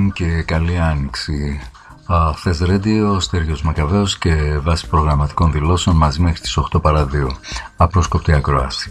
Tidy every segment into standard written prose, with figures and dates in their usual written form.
morning και καλή άνοιξη. Θες Radio, ο Στέργιος Μακαβαίος και βάσει προγραμματικών δηλώσεων μαζί μέχρι τις 8 παρά 2. Απρόσκοπτη ακρόαση.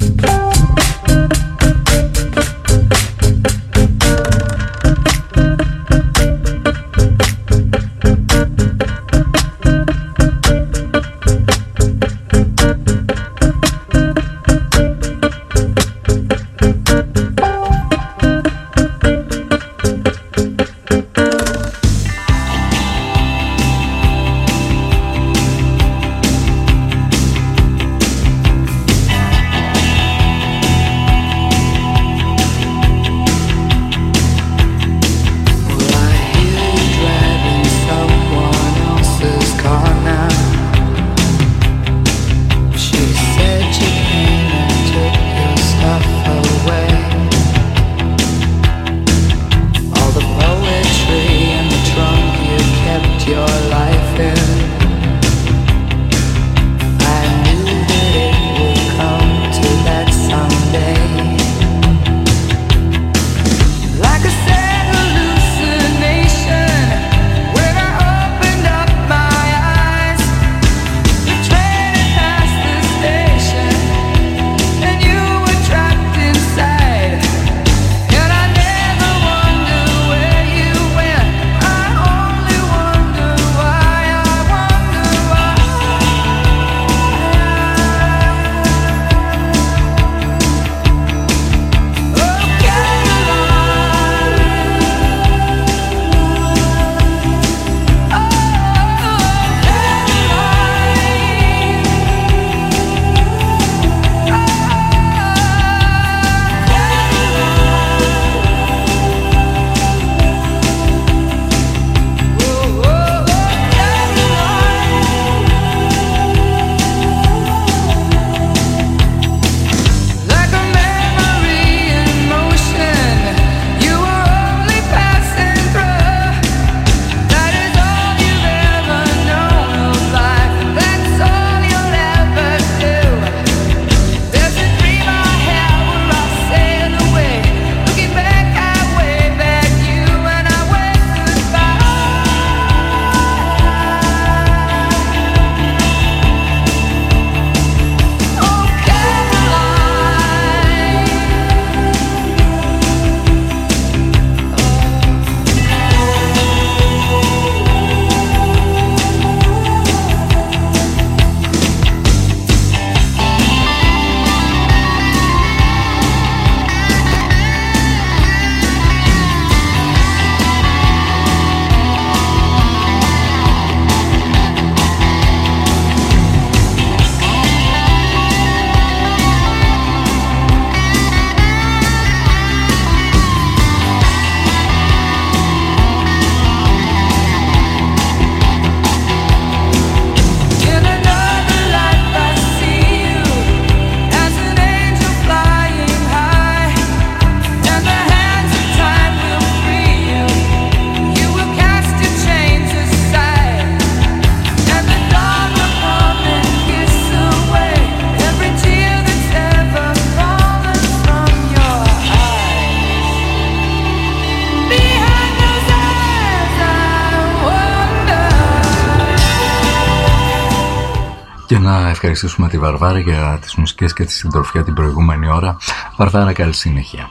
Και να ευχαριστήσουμε τη Βαρβάρα για τις μουσικές και τη συντροφιά την προηγούμενη ώρα. Βαρβάρα, καλή συνέχεια.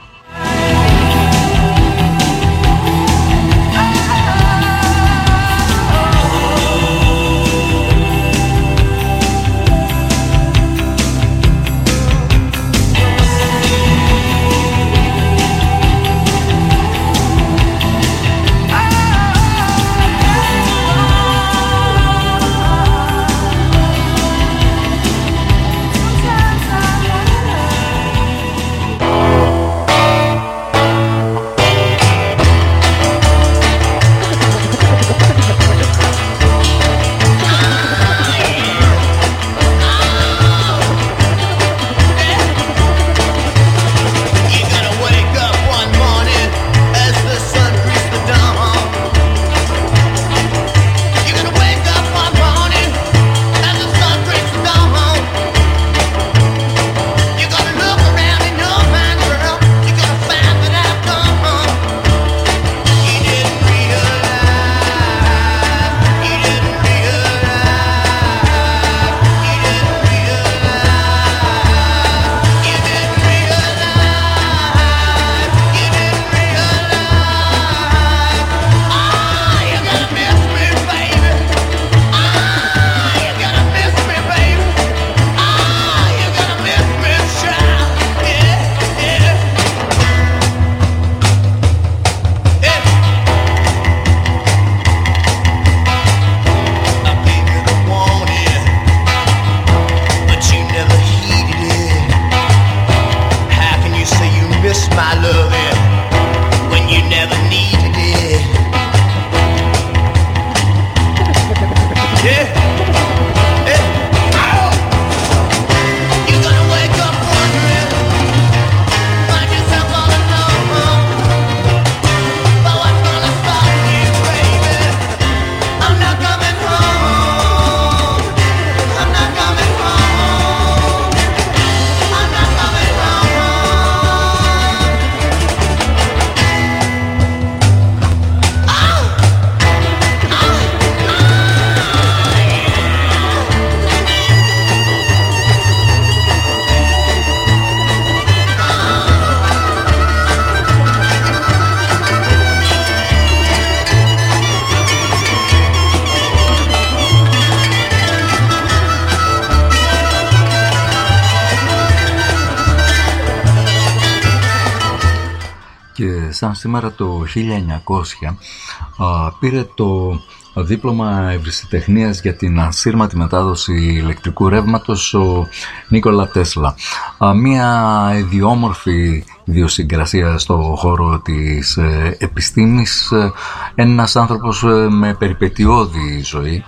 Σαν σήμερα το 1900 πήρε το δίπλωμα ευρεσιτεχνίας για την ασύρματη μετάδοση ηλεκτρικού ρεύματος ο Νίκολα Τέσλα. Μια ιδιόμορφη ιδιοσυγκρασία στο χώρο της επιστήμης, ένας άνθρωπος με περιπετειώδη ζωή.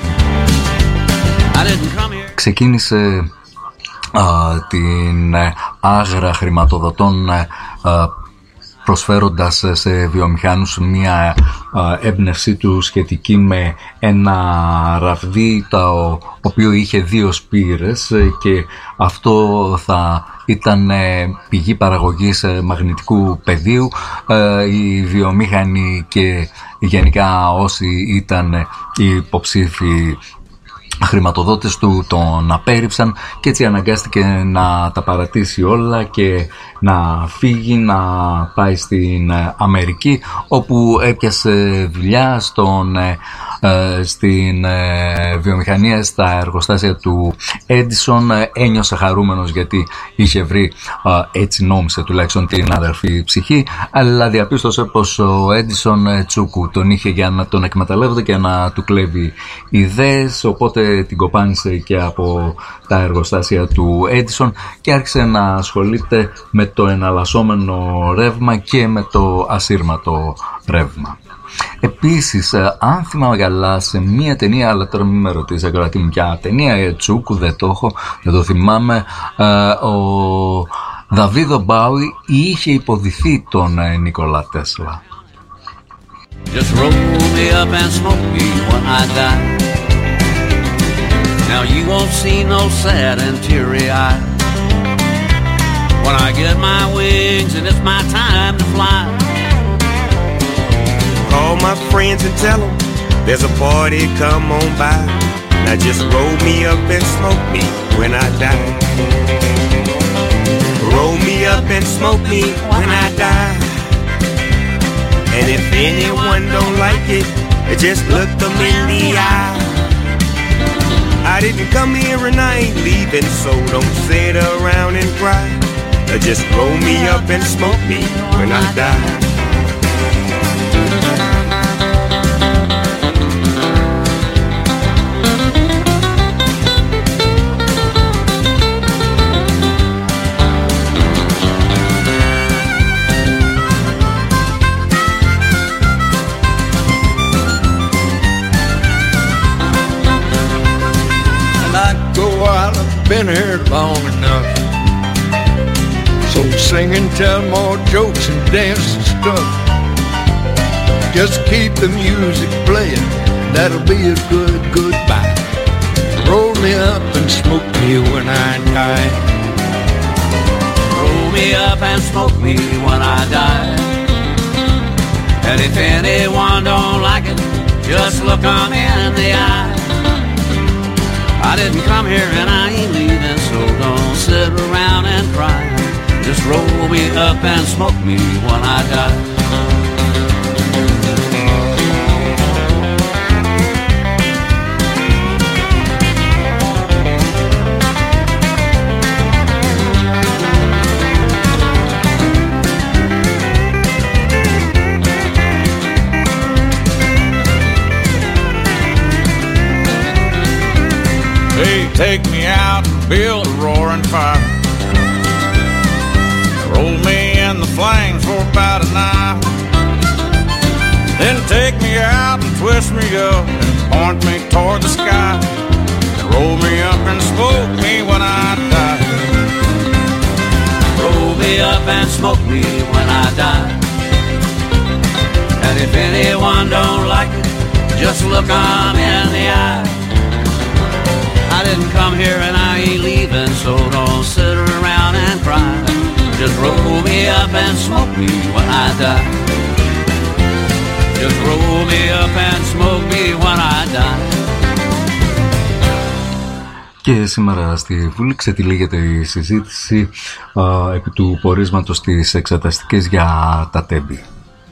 Ξεκίνησε την άγρα χρηματοδοτών προσφέροντας σε βιομηχάνους μια έμπνευσή του σχετική με ένα ραβδί το οποίο είχε 2 σπήρες και αυτό θα ήταν πηγή παραγωγής μαγνητικού πεδίου. Οι βιομήχανοι και γενικά όσοι ήταν οι υποψήφοι χρηματοδότες του τον απέρριψαν και έτσι αναγκάστηκε να τα παρατήσει όλα και να φύγει, να πάει στην Αμερική, όπου έπιασε δουλειά στην βιομηχανία, στα εργοστάσια του Έντισον. Ένιωσε χαρούμενος γιατί είχε βρει, έτσι νόμισε τουλάχιστον, την αδερφή ψυχή, αλλά διαπίστωσε πως ο Έντισον τσούκου τον είχε για να τον εκμεταλλεύεται και να του κλέβει ιδέες, οπότε την κοπάνισε και από τα εργοστάσια του Έντισον και άρχισε να ασχολείται με το εναλλασσόμενο ρεύμα και με το ασύρματο ρεύμα. Επίσης, αν θυμάμαι καλά, σε μία ταινία, αλλά τώρα μην με ρωτήσει ακροατή μου ποια ταινία, τσούκου δεν το θυμάμαι, ο Δαβίδο Μπάουι είχε υποδηθεί τον Νίκολα Τέσλα. Just roll me up and smoke me when I die. Now you won't see no sad and teary eye when I get my wings and it's my time to fly. Call my friends and tell them there's a party, come on by. Now just roll me up and smoke me when I die. Roll me up and smoke me when I die. And if anyone don't like it, just look them in the eye. I didn't come here and I ain't leaving, so don't sit around and cry. Just roll me up and smoke me when I die. Been here long enough, so sing and tell more jokes and dance and stuff. Just keep the music playing, that'll be a good goodbye. Roll me up and smoke me when I die. Roll me up and smoke me when I die. And if anyone don't like it, just look 'em in the eye. I didn't come here and I ain't leaving, so don't sit around and cry. Just roll me up and smoke me when I die. Take me out and build a roaring fire. Roll me in the flames for about an hour. Then take me out and twist me up and point me toward the sky, and roll me up and smoke me when I die. Roll me up and smoke me when I die. And if anyone don't like it, just look 'em in the eye. I didn't come here and I ain't leaving, so don't sit around and cry. Just roll me up and smoke me when I die. Just roll me up and smoke me when I die. Και σήμερα στη Βουλή ξετυλίγεται η συζήτηση επί του πορίσματος της εξεταστικής για τα τέμπη.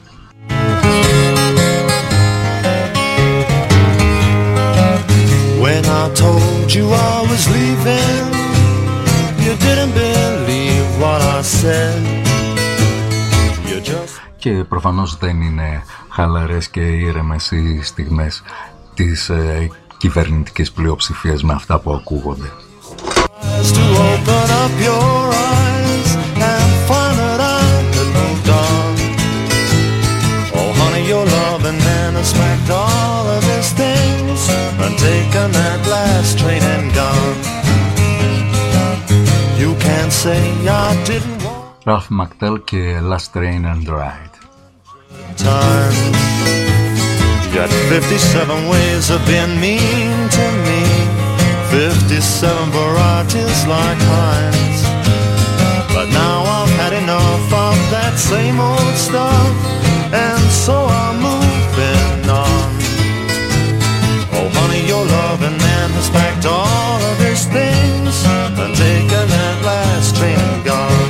When I told you I was leaving, you didn't believe what I said. You just... Και προφανώς δεν είναι χαλαρές και ήρεμες οι στιγμές της κυβερνητικής πλειοψηφίας με αυτά που ακούγονται. To open up your eyes and find that I had moved on. Oh honey, your love and man expect all of these things and taken that last train and gone. You can't say I didn't want Ralph McTell και Last Train and Ride. time. You got 57 ways of being mean to me, 57 varieties like Heinz. But now I've had enough of that same old stuff, and so I'm moving on. Oh honey, your loving man has packed all of his things and taken that last train and gone.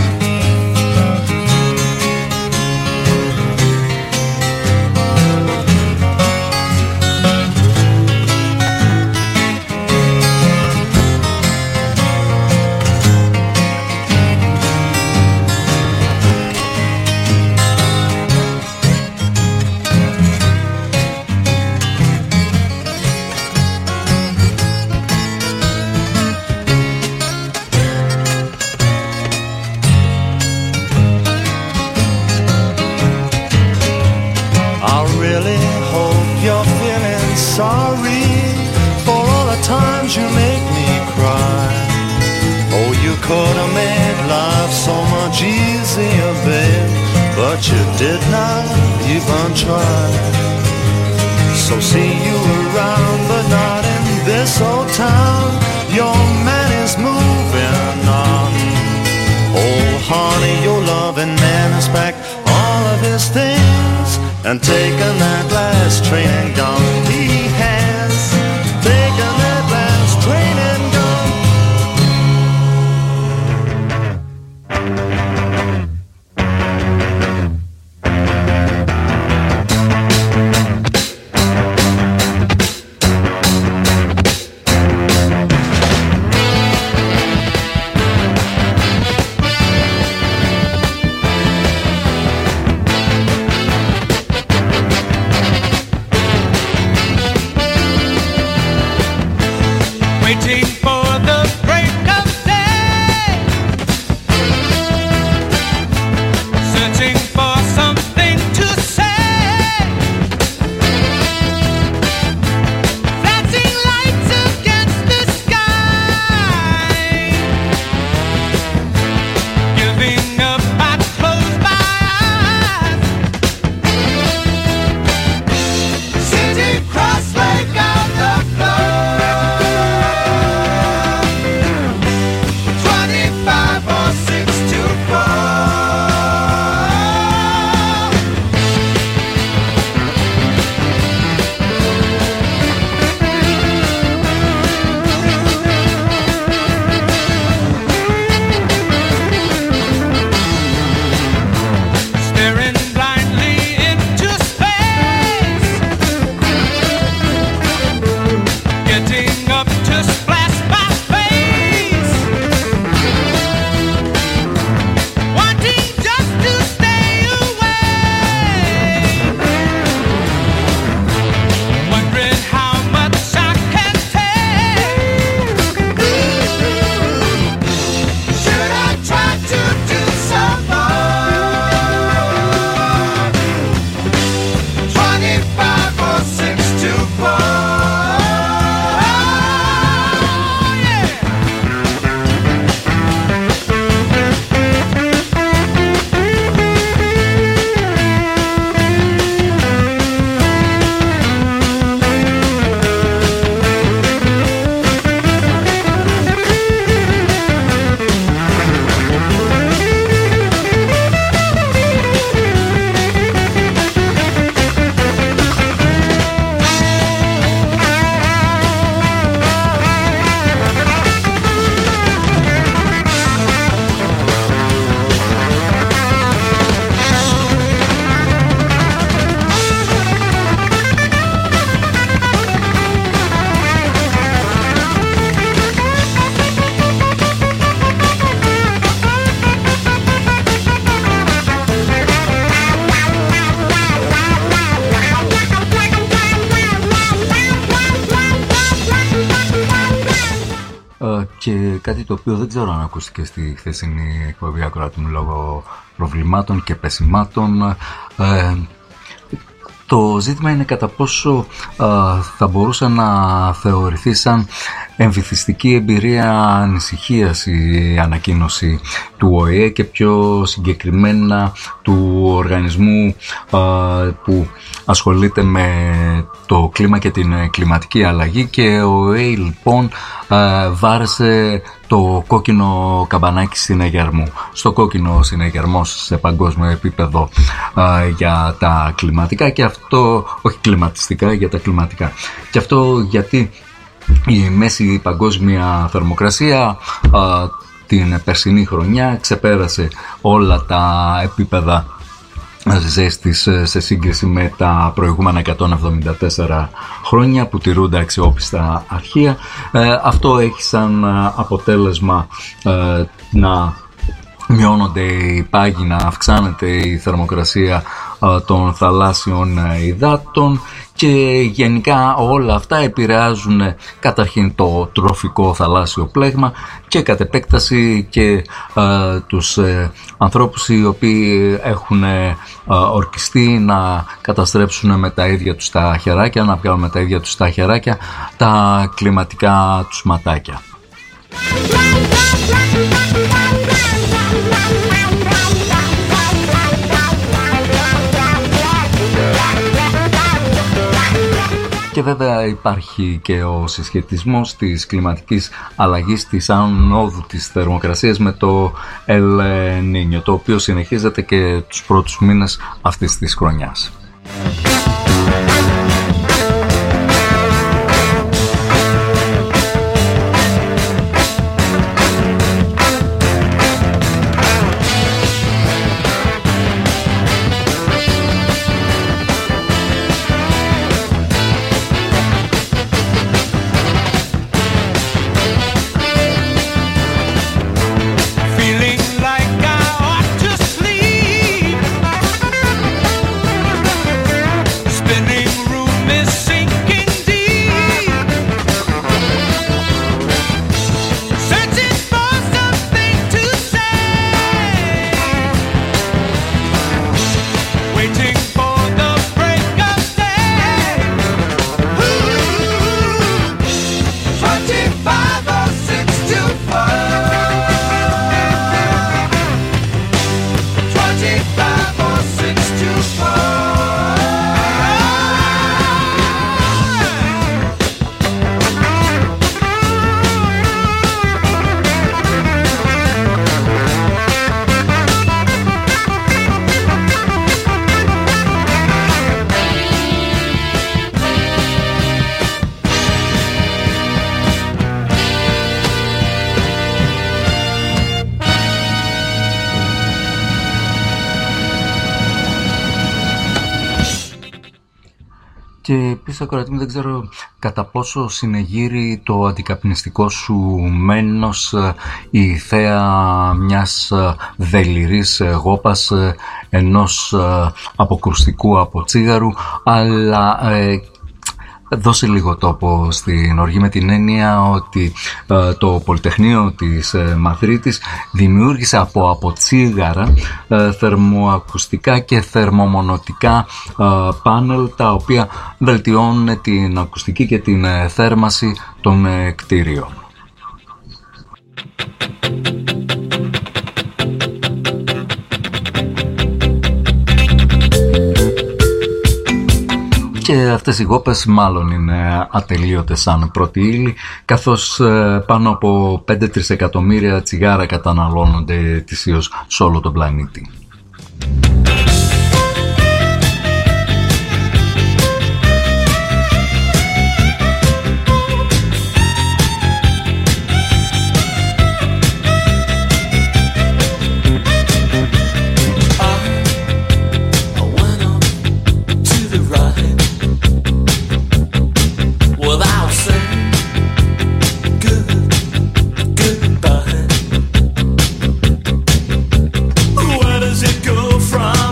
Sorry for all the times you make me cry. Oh, you could have made life so much easier, babe, but you did not even try. So see you around, but not in this old town. Your man is moving on. Oh, honey, your loving man has packed all of his things and taken that last train and gone. He has taken that last train and gone. και κάτι το οποίο δεν ξέρω αν ακούστηκε στη χθεσινή εκπομπή ακροατή μου λόγω προβλημάτων και πεσημάτων. Το ζήτημα είναι κατά πόσο θα μπορούσε να θεωρηθεί σαν εμβυθιστική εμπειρία ανησυχίας η ανακοίνωση του ΟΗΕ και πιο συγκεκριμένα του οργανισμού που ασχολείται με το κλίμα και την κλιματική αλλαγή, και ο ΟΗΕ λοιπόν βάρεσε το κόκκινο καμπανάκι συνεγερμού. Στο κόκκινο συνεγερμός σε παγκόσμιο επίπεδο για τα κλιματικά, και αυτό, όχι κλιματιστικά, για τα κλιματικά. Και αυτό γιατί η μέση παγκόσμια θερμοκρασία την περσινή χρονιά ξεπέρασε όλα τα επίπεδα ζέστης σε σύγκριση με τα προηγούμενα 174 χρόνια που τηρούνται αξιόπιστα αρχεία. Αυτό έχει σαν αποτέλεσμα να μειώνονται οι πάγοι, να αυξάνεται η θερμοκρασία των θαλάσσιων υδάτων, και γενικά όλα αυτά επηρεάζουν καταρχήν το τροφικό θαλάσσιο πλέγμα και κατ' επέκταση και τους ανθρώπους οι οποίοι έχουν ορκιστεί να καταστρέψουν με τα ίδια τους τα χεράκια, να βγάλουν με τα ίδια τους τα χεράκια τα κλιματικά τους ματάκια. Και βέβαια υπάρχει και ο συσχετισμός της κλιματικής αλλαγής, της ανόδου της θερμοκρασίας με το El Niño, το οποίο συνεχίζεται και τους πρώτους μήνες αυτής της χρονιάς. Και επίσης, ακροατή μου, δεν ξέρω κατά πόσο συνεγείρει το αντικαπνιστικό σου μένος η θέα μιας δελειρής γόπας, ενός αποκρουστικού από τσίγαρου, αλλά δώσε λίγο τόπο στην οργή, με την έννοια ότι το Πολυτεχνείο της Μαδρίτης δημιούργησε από τσίγαρα θερμοακουστικά και θερμομονωτικά πάνελ, τα οποία βελτιώνουν την ακουστική και την θέρμανση των κτίριων. Και αυτές οι γόπες μάλλον είναι ατελείωτες σαν πρώτη ύλη, καθώς πάνω από 5 τρισεκατομμύρια τσιγάρα καταναλώνονται ετησίως σε όλο τον πλανήτη. Where does it go from?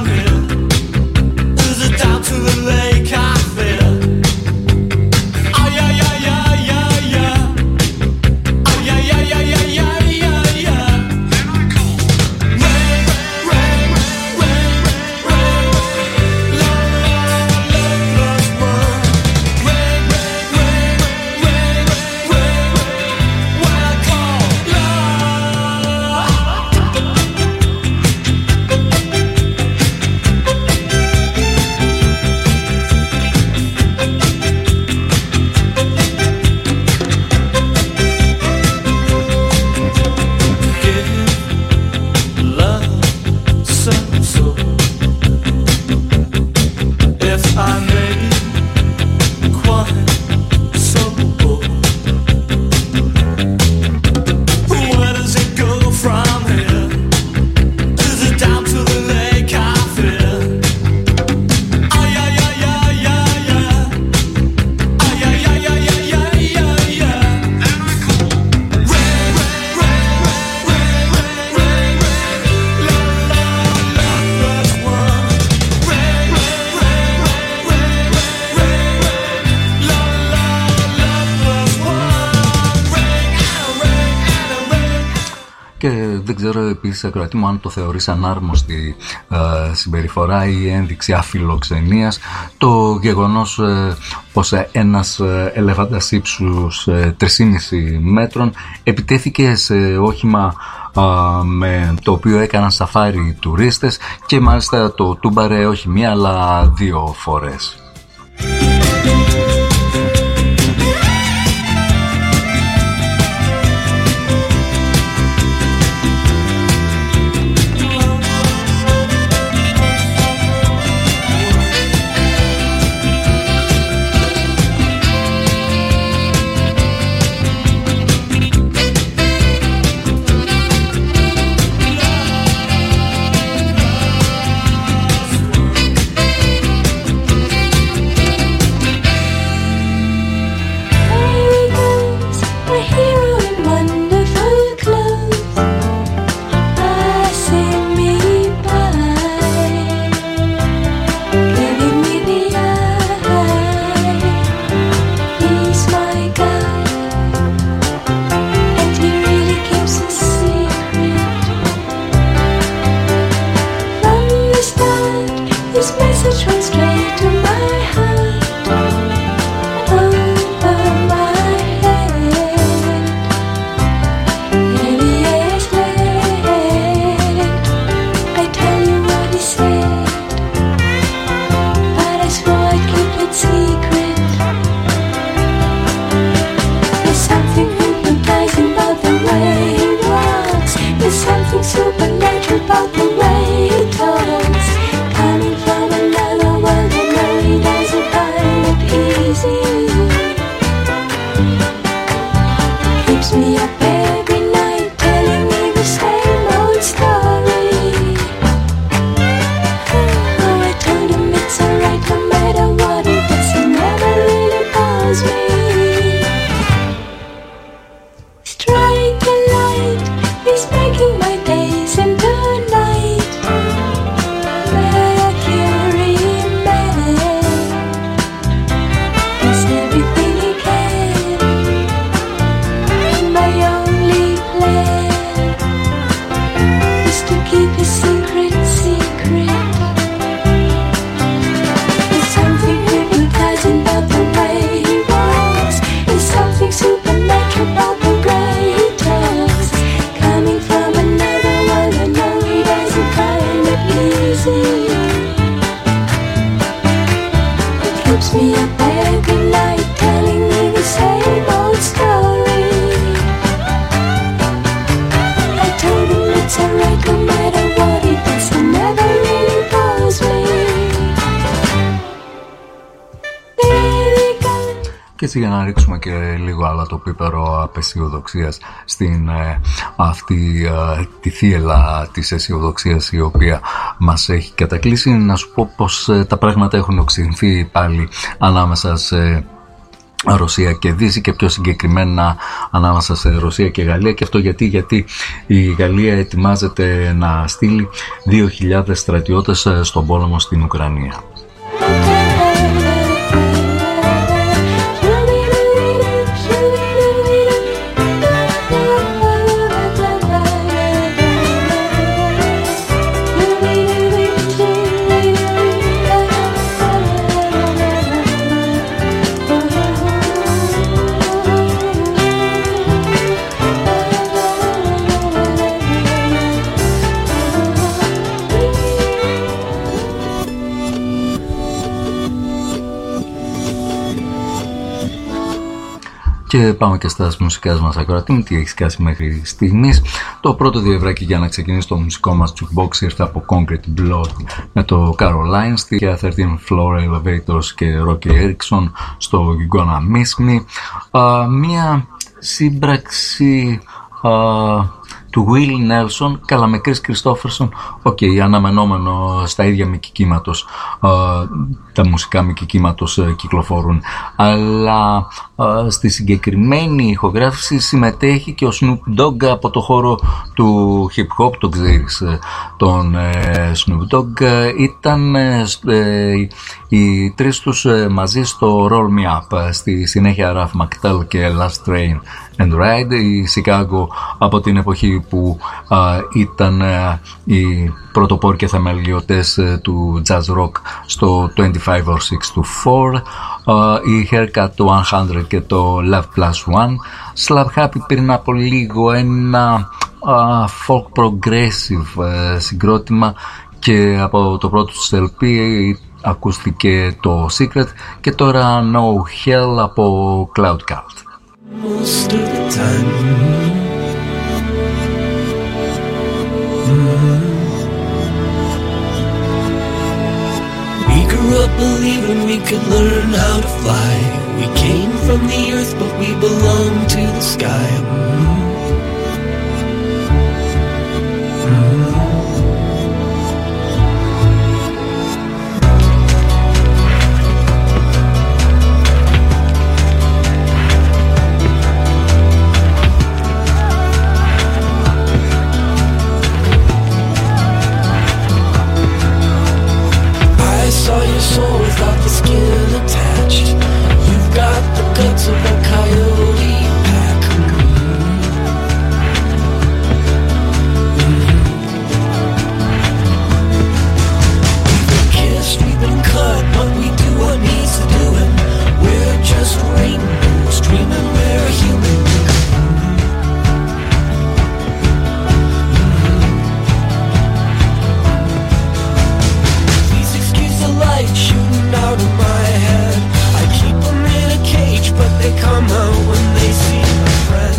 Και δεν ξέρω επίσης, ακροατή μου, αν το θεωρείς ανάρμοστη συμπεριφορά ή ένδειξη αφιλοξενίας το γεγονός πως ένας ελέφαντας ύψους 3,5 μέτρων επιτέθηκε σε όχημα με το οποίο έκαναν σαφάρι τουρίστες και μάλιστα το τούμπαρε όχι μία αλλά 2 φορές. Και έτσι για να ρίξουμε και λίγο άλλα το πίπερο απεσιοδοξίας στην αυτή τη θύελα της αισιοδοξίας η οποία μας έχει κατακλείσει, να σου πω πως τα πράγματα έχουν οξυνθεί πάλι ανάμεσα σε Ρωσία και Δύση και πιο συγκεκριμένα ανάμεσα σε Ρωσία και Γαλλία. Και αυτό γιατί η Γαλλία ετοιμάζεται να στείλει 2.000 στρατιώτες στον πόλεμο στην Ουκρανία. Και πάμε και στα μουσικά μας ακροατή. Τι έχει σκάσει μέχρι στιγμής? Το πρώτο διευράκι για να ξεκινήσει το μουσικό μας jukebox ήρθε από Concrete Blood με το Caroline, στη 13 Floor Elevators και Rocky Erickson στο You Gonna Miss Me. Μία σύμπραξη του Will Nelson, καλά με Chris Christopherson, αναμενόμενο στα ίδια μήκη κύματος, τα μουσικά μήκη κύματος κυκλοφορούν, αλλά στη συγκεκριμένη ηχογράφηση συμμετέχει και ο Snoop Dogg από το χώρο του hip hop, το ξέρεις τον Snoop Dogg. Ήταν οι τρεις τους μαζί στο Roll Me Up, στη συνέχεια Ralph McTell και Last Train and Ride. Η Chicago από την εποχή που ήταν οι πρωτοπόροι και θεμελιωτές του jazz rock στο 25 or 6 to 4, η Haircut το 100 και το Love Plus One. Slap Happy πριν από λίγο ένα folk progressive συγκρότημα, και από το πρώτο του LP ακούστηκε το Secret, και τώρα No Hell από Cloud Cult. Most of the time, we grew up believing we could learn how to fly. We came from the earth, but we belong to the sky. Soul without the skin attached. You've got the guts of a coyote pack. We've been kissed, we've been cut, but we do what needs to do, and we're just rainbows dreaming we're human. Shooting out of my head, I keep them in a cage, but they come out when they see a friend.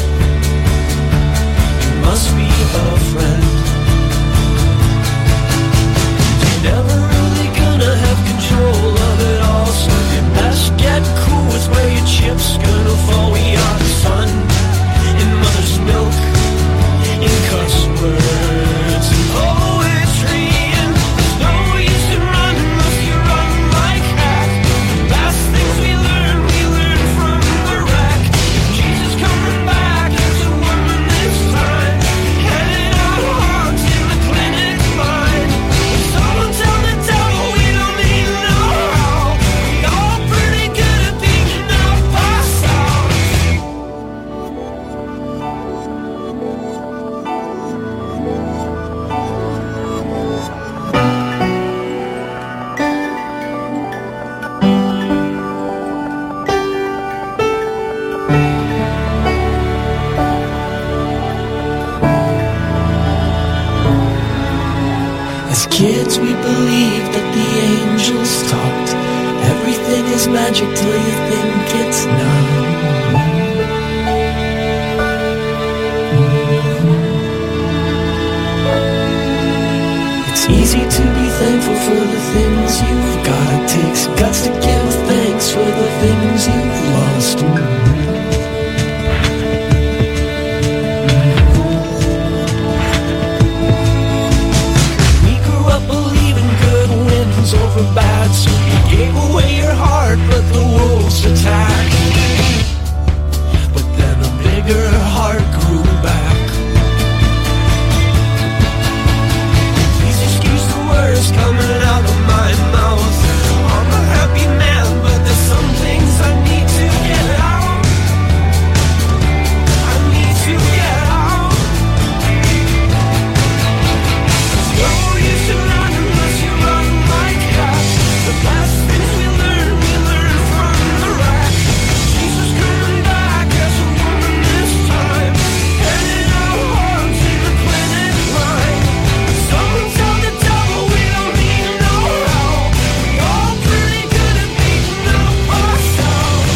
You must be a friend. You're never really gonna have control of it all, so you best get cool with where your chips gonna fall. We are the sun in mother's milk, in cuss words and poetry, and there's no use in running. Kids, we believed that the angels talked. Everything is magic till you think it's not. It's easy to be thankful for the things you've got. It takes guts to give thanks for the things you've lost. Over bad, so you gave away your heart, but the wolves attacked. But then a bigger heart grew back. Please excuse the words coming out of my mouth. I'm a happy man, but there's some things I need to get out. I need to get out. So you should run unless you run like that. The last things we learn from the rack. Jesus coming back as a woman this time, heading our hearts in the planet line. Someone tell the devil we don't need no help. We all pretty good at beating up ourselves.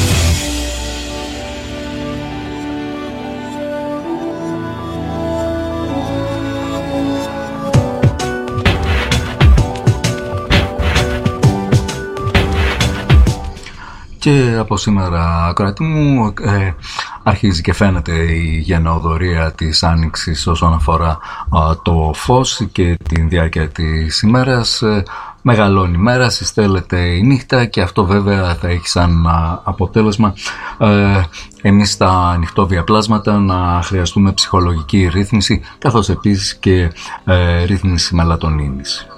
Και από σήμερα, ακροατή μου, αρχίζει και φαίνεται η γενναιοδωρία της Άνοιξης όσον αφορά το φως και την διάρκεια της ημέρας. Μεγαλώνει η μέρα, συστέλλεται η νύχτα, και αυτό βέβαια θα έχει σαν αποτέλεσμα εμείς στα ανοιχτόβια πλάσματα να χρειαστούμε ψυχολογική ρύθμιση, καθώς επίσης και ρύθμιση μελατονίνης.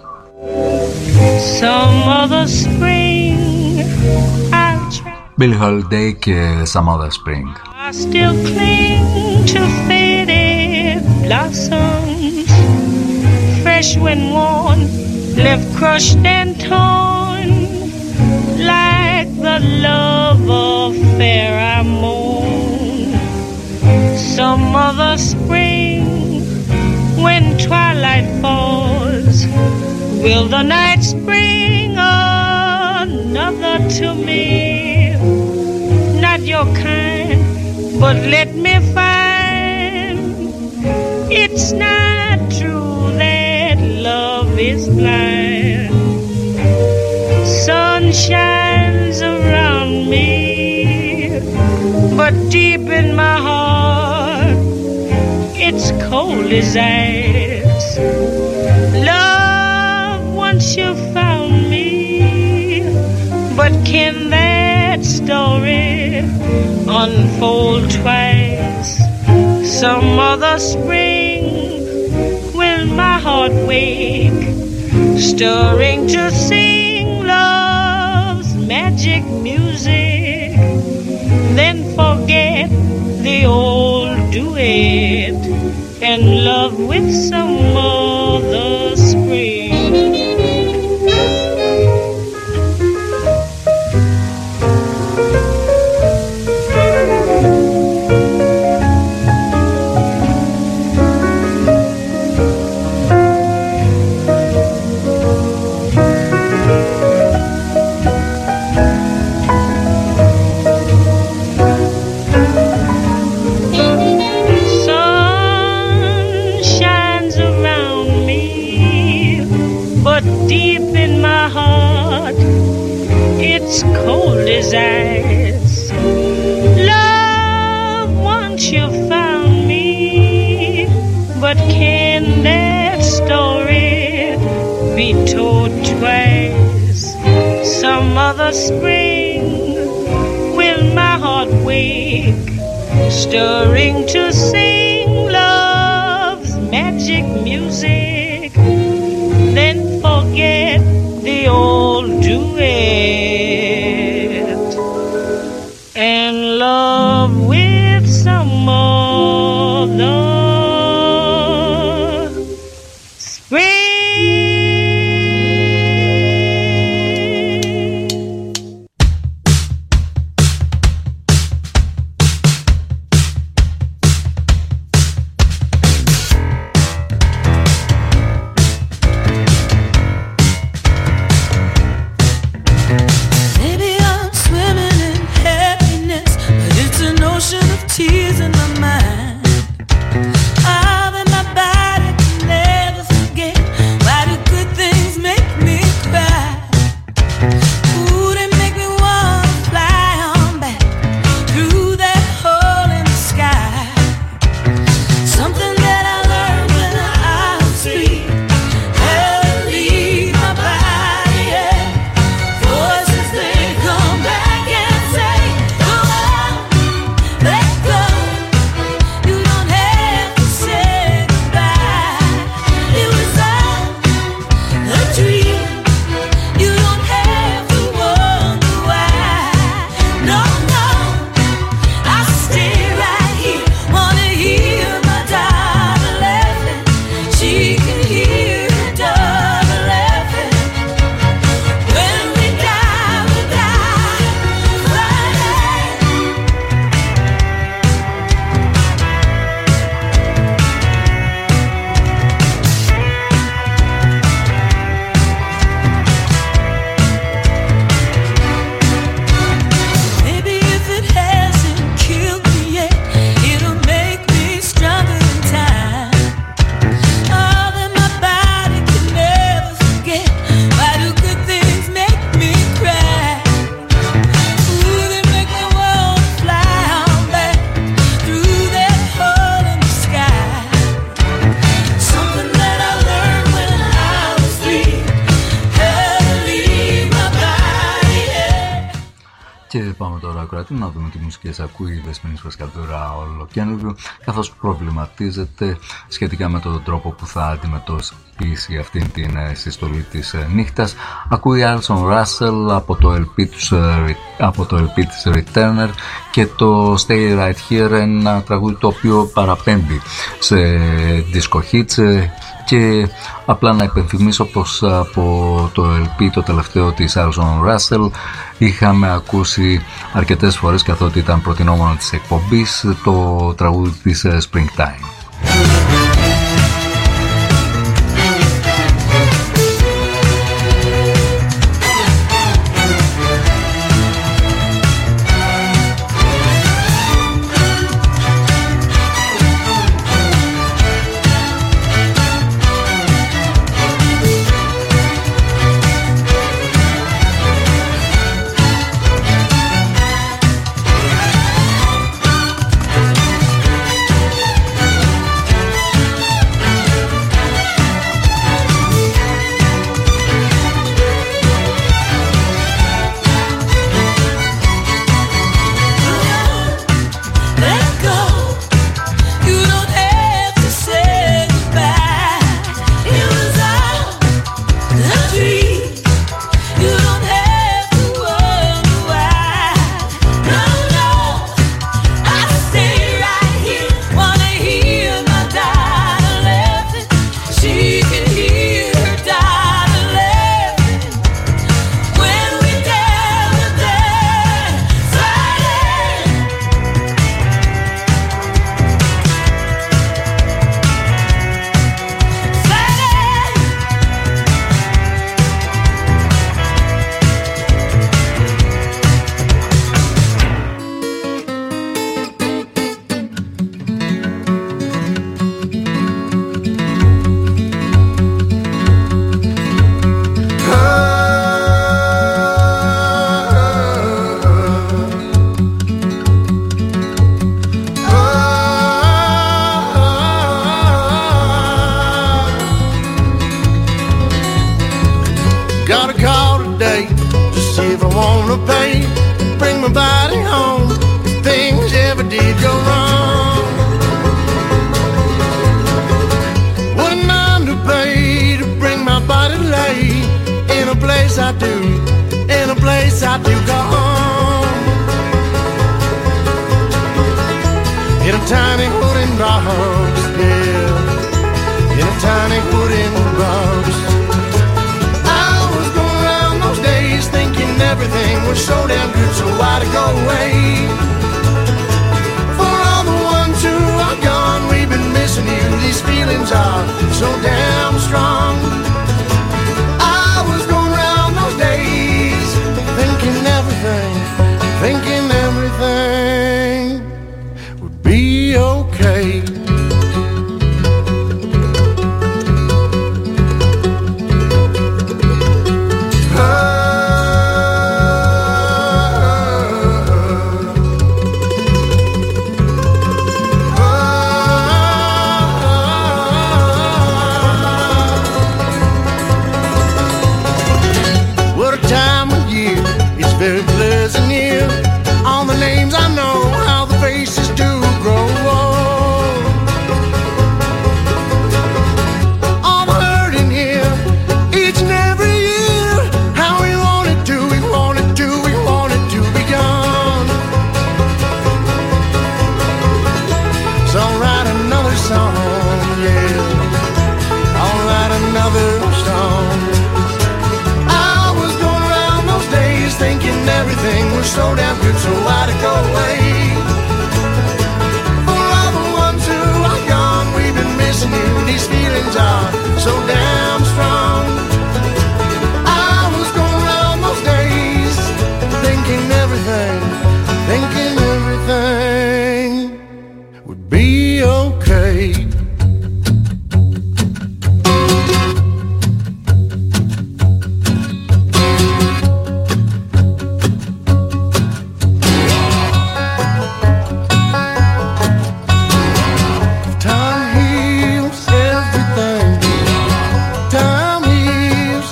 Billie Holiday και Some Other Spring. I still cling to faded blossoms, fresh when worn, left crushed and torn, like the love affair I mourn. Some other spring, when twilight falls, will the night spring another to me? Not your kind, but let me find it's not true that love is blind. Sun shines around me, but deep in my heart it's cold as ice. Love, once you found me, but can that story unfold twice? Some other spring will my heart wake, stirring to sing love's magic music, then forget the old duet and love with some other spring. It's cold as ice. Love, once you found me, but can that story be told twice? Some other spring will my heart wake, stirring to sing love's magic music, then forget the old duet and love with some other spring. προτείνω να δούμε τι μουσικές ακούει η Δεσποινής Πασκαλτούρα ολοκένουργιο, καθώς προβληματίζεται σχετικά με τον τρόπο που θα αντιμετωπίσει αυτήν την συστολή της νύχτας. Ακούει Alison Russell από το LP της Returner και το Stay Right Here, ένα τραγούδι το οποίο παραπέμπει σε disco hits. Και απλά να υπενθυμίσω πως από το LP το τελευταίο της Alison Russell είχαμε ακούσει αρκετές φορές, καθότι ήταν προτινόμενο της εκπομπής, το τραγούδι της Springtime.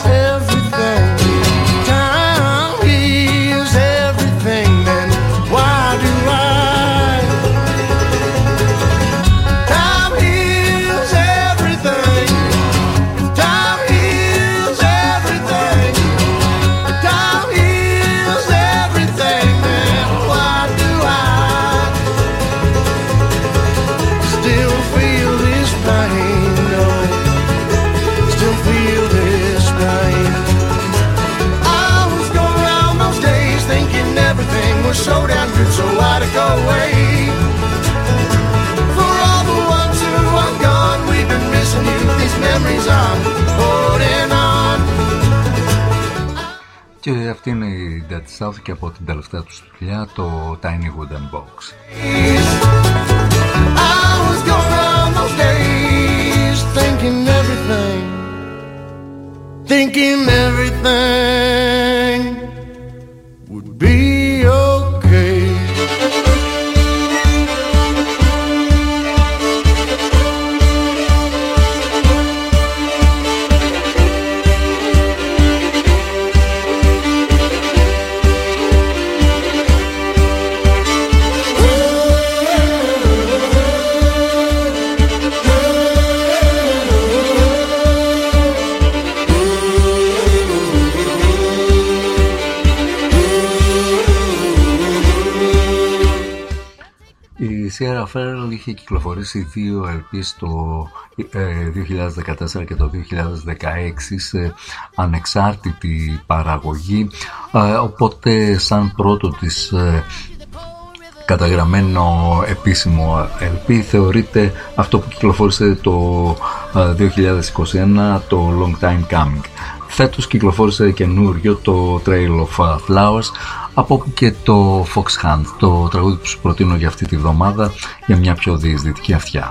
Why Αυτή είναι η ιδέα της South και από την τελευταία του δουλειά, το Tiny Wooden Box. I was going around those days thinking everything would be okay. Η Sierra Ferrell είχε κυκλοφορήσει δύο LPs το 2014 και το 2016 σε ανεξάρτητη παραγωγή, οπότε σαν πρώτο της καταγραμμένο επίσημο LP θεωρείται αυτό που κυκλοφόρησε το 2021, το Long Time Coming. Φέτος κυκλοφόρησε καινούριο, το Trail of Flowers, από όπου και το Fox Hunt, το τραγούδι που σου προτείνω για αυτή τη βδομάδα για μια πιο διεισδυτική αυτιά.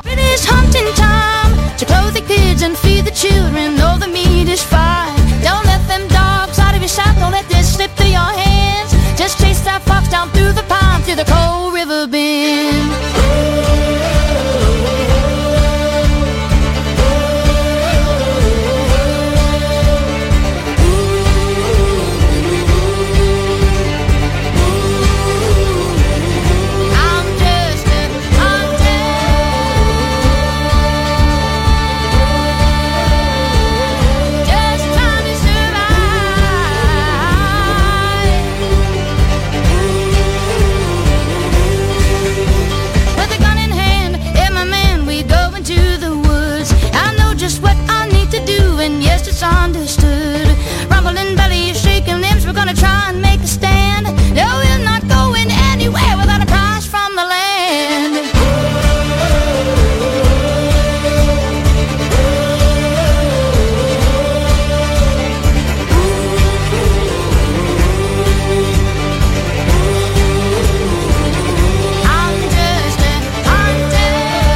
Understood. Rumbling belly, shaking limbs, we're gonna try and make a stand. No, we're not going anywhere without a prize from the land. I'm just a hunter.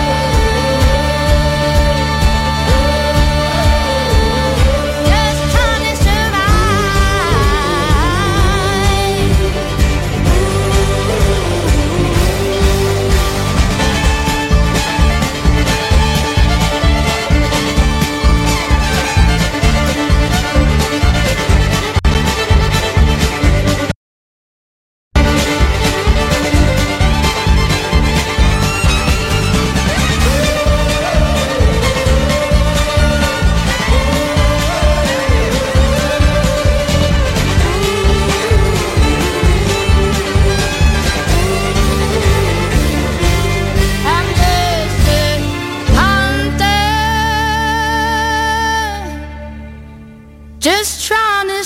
Just trying to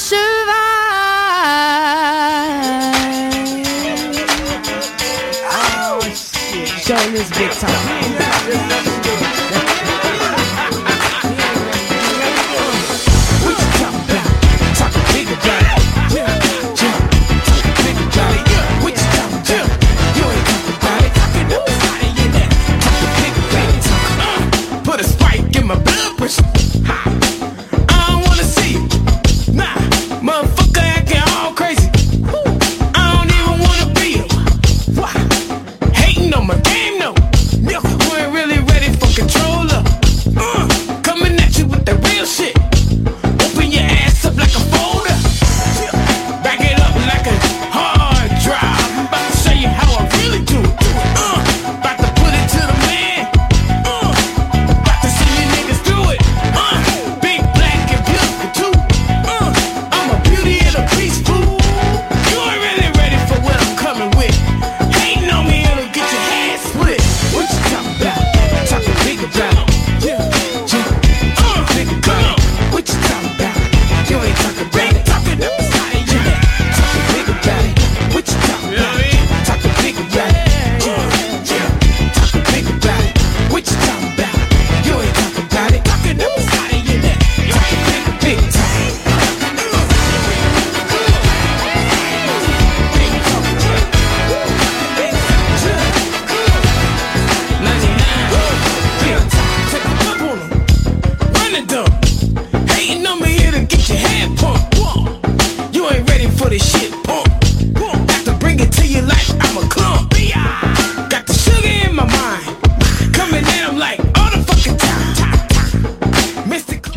survive. Oh shit, showing this big time. What you talking about? Talking big about it. Talking big about it. What you talking about? You ain't talking about it. Talking big about it. Put a spike in my blood pressure. Motherfucker acting all crazy. I don't even wanna be him. Why? Hating on my game, no. You ain't really ready for controller. Coming at you with that real shit. Open your ass up like a folder. Back it up like a hard drive. I'm about to show you how I really do it. About to put it to the man. About to see you niggas do it. Big black and beautiful too. I'm a beauty and a beast, fool. You ain't really ready for what I'm coming with. Hating on me, it'll get your head split.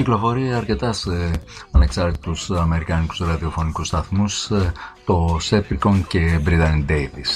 κυκλοφορεί αρκετά σε ανεξάρτητους αμερικάνικους ραδιοφωνικούς σταθμούς, το Sepicon και Brittany Davis.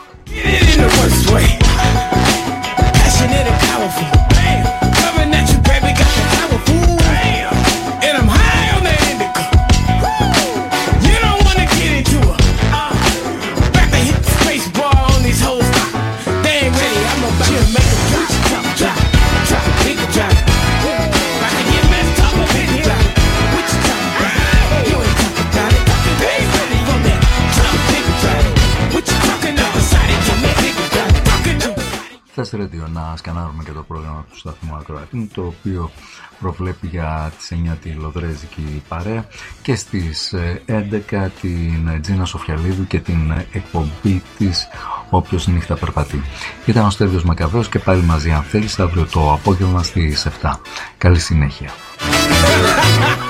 Θες Radio να σκανάρουμε και το πρόγραμμα του σταθμού Ακροατή, το οποίο προβλέπει για τις 9 τη Λοδρέζικη παρέα και στις 11 την Τζίνα Σοφιαλίδου και την εκπομπή της Όποιος νύχτα περπατεί. Ήταν ο Στέλιος Μακαβέος και πάλι μαζί αν θέλεις αύριο το απόγευμα στις 7. Καλή συνέχεια.